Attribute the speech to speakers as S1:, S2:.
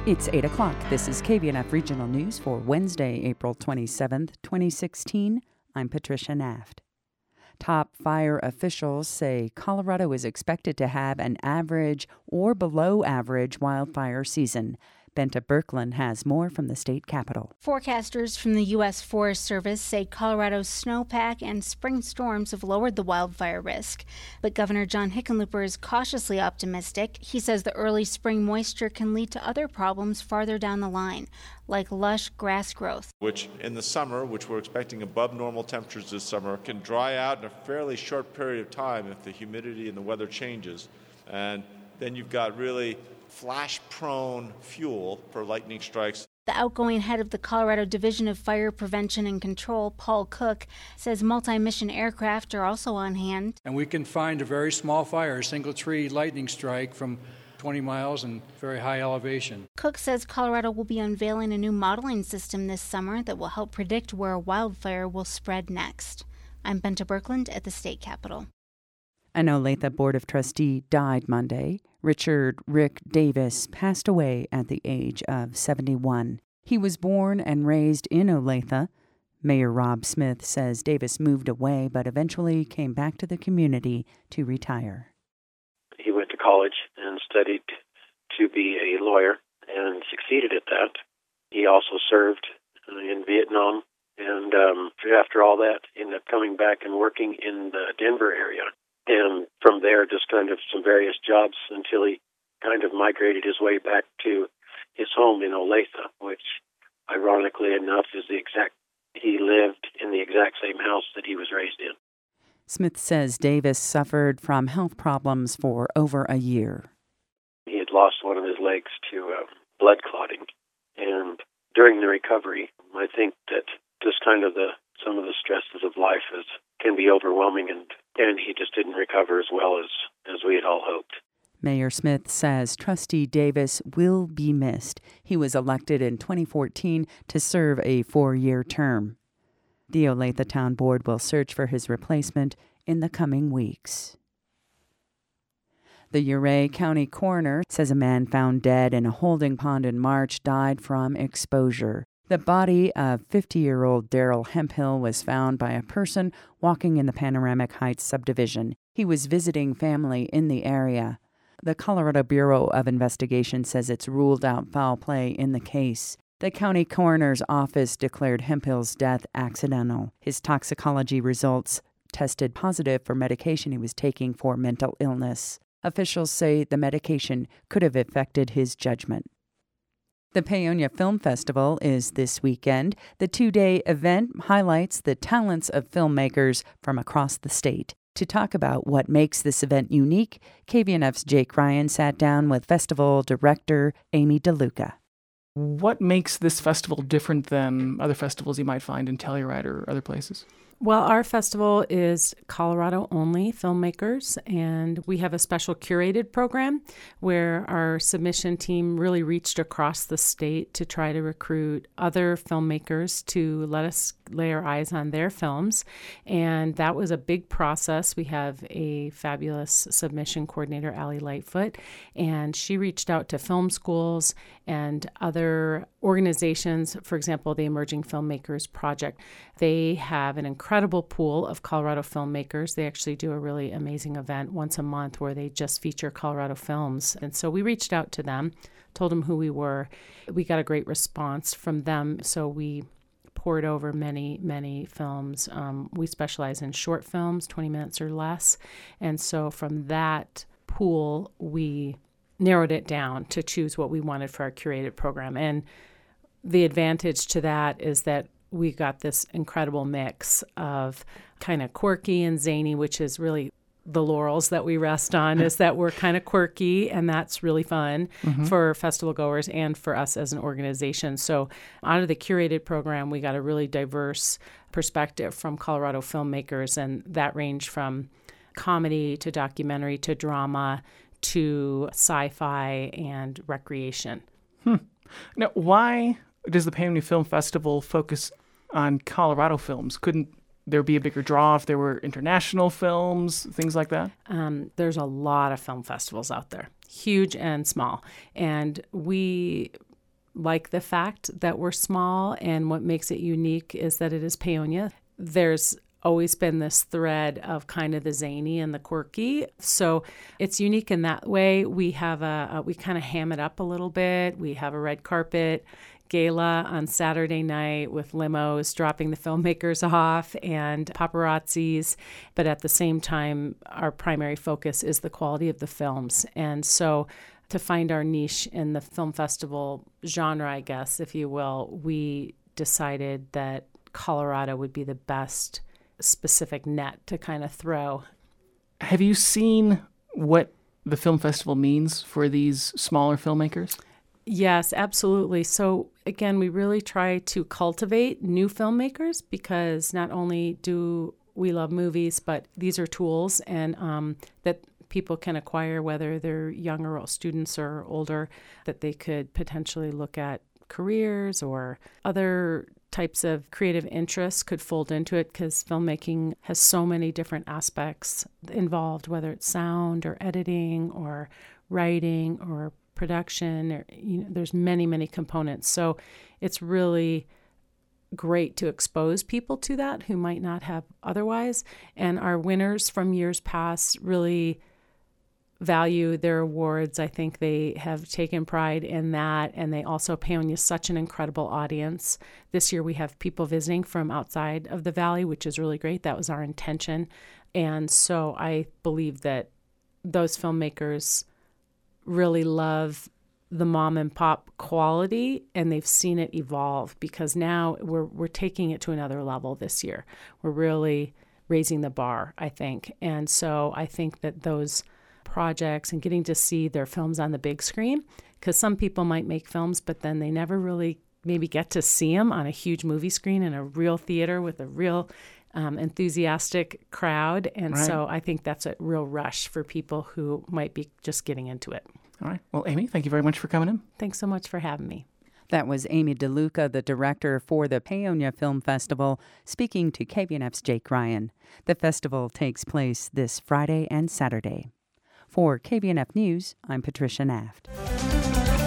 S1: It's 8 o'clock. This is KVNF Regional News for Wednesday, April 27th, 2016. I'm Patricia Naft. Top fire officials say Colorado is expected to have an average or below average wildfire season. Benta Birkeland has more from the state capitol.
S2: Forecasters from the U.S. Forest Service say Colorado's snowpack and spring storms have lowered the wildfire risk. But Governor John Hickenlooper is cautiously optimistic. He says the early spring moisture can lead to other problems farther down the line, like lush grass growth.
S3: Which in the summer, which we're expecting above normal temperatures this summer, can dry out in a fairly short period of time if the humidity and the weather changes. And then you've got really flash-prone fuel for lightning strikes.
S2: The outgoing head of the Colorado Division of Fire Prevention and Control, Paul Cook, says multi-mission aircraft are also on hand.
S4: And we can find a very small fire, a single tree lightning strike from 20 miles and very high elevation.
S2: Cook says Colorado will be unveiling a new modeling system this summer that will help predict where a wildfire will spread next. I'm Benta Birkeland at the state capitol.
S1: An Olathe Board of Trustee died Monday. Richard Rick Davis passed away at the age of 71. He was born and raised in Olathe. Mayor Rob Smith says Davis moved away but eventually came back to the community to retire.
S5: He went to college and studied to be a lawyer and succeeded at that. He also served in Vietnam and after all that ended up coming back and working in the Denver area. And from there, just kind of some various jobs until he kind of migrated his way back to his home in Olathe, which, ironically enough, is he lived in the exact same house that he was raised in.
S1: Smith says Davis suffered from health problems for over a year.
S5: He had lost one of his legs to blood clotting. And during the recovery, I think that just kind of some of the stresses of life can be overwhelming, and he just didn't recover as well as we had all hoped.
S1: Mayor Smith says Trustee Davis will be missed. He was elected in 2014 to serve a 4-year term. The Olathe Town Board will search for his replacement in the coming weeks. The Ouray County coroner says a man found dead in a holding pond in March died from exposure. The body of 50-year-old Daryl Hemphill was found by a person walking in the Panoramic Heights subdivision. He was visiting family in the area. The Colorado Bureau of Investigation says it's ruled out foul play in the case. The county coroner's office declared Hemphill's death accidental. His toxicology results tested positive for medication he was taking for mental illness. Officials say the medication could have affected his judgment. The Paonia Film Festival is this weekend. The 2-day event highlights the talents of filmmakers from across the state. To talk about what makes this event unique, KVNF's Jake Ryan sat down with festival director Amy DeLuca.
S6: What makes this festival different than other festivals you might find in Telluride or other places?
S7: Well, our festival is Colorado-only filmmakers, and we have a special curated program where our submission team really reached across the state to try to recruit other filmmakers to let us lay our eyes on their films, and that was a big process. We have a fabulous submission coordinator, Allie Lightfoot, and she reached out to film schools and other organizations, for example, the Emerging Filmmakers Project. They have an incredible pool of Colorado filmmakers. They actually do a really amazing event once a month where they just feature Colorado films. And so we reached out to them, told them who we were. We got a great response from them, so we poured over many, many films. We specialize in short films, 20 minutes or less. And so from that pool, we narrowed it down to choose what we wanted for our curated program. And the advantage to that is that we got this incredible mix of kind of quirky and zany, which is really the laurels that we rest on, is that we're kind of quirky, and that's really fun for festival goers and for us as an organization. So out of the curated program, we got a really diverse perspective from Colorado filmmakers, and that ranged from comedy to documentary to drama to sci-fi and recreation.
S6: Now, why does the Paonia Film Festival focus on Colorado films? Couldn't there be a bigger draw if there were international films, things like that?
S7: There's a lot of film festivals out there, huge and small. And we like the fact that we're small, and what makes it unique is that it is Paonia. There's always been this thread of kind of the zany and the quirky. So it's unique in that way. We have we kind of ham it up a little bit. We have a red carpet gala on Saturday night with limos dropping the filmmakers off and paparazzis. But at the same time, our primary focus is the quality of the films. And so to find our niche in the film festival genre, I guess, if you will, we decided that Colorado would be the best specific net to kind of throw.
S6: Have you seen what the film festival means for these smaller filmmakers?
S7: Yes, absolutely. So again, we really try to cultivate new filmmakers, because not only do we love movies, but these are tools and that people can acquire, whether they're younger or students or older, that they could potentially look at careers or other types of creative interests could fold into it, because filmmaking has so many different aspects involved, whether it's sound or editing or writing or production, or there's many, many components. So it's really great to expose people to that who might not have otherwise. And our winners from years past really value their awards. I think they have taken pride in that. And they also, Paonia is such an incredible audience. This year we have people visiting from outside of the Valley, which is really great. That was our intention. And so I believe that those filmmakers really love the mom and pop quality, and they've seen it evolve, because now we're taking it to another level this year. We're really raising the bar, I think. And so I think that those projects and getting to see their films on the big screen, because some people might make films, but then they never really maybe get to see them on a huge movie screen in a real theater with a real enthusiastic crowd. And
S6: right.
S7: So I think that's a real rush for people who might be just getting into it.
S6: All right. Well, Amy, thank you very much for coming in.
S7: Thanks so much for having me.
S1: That was Amy DeLuca, the director for the Paonia Film Festival, speaking to KVNF's Jake Ryan. The festival takes place this Friday and Saturday. For KVNF News, I'm Patricia Naft.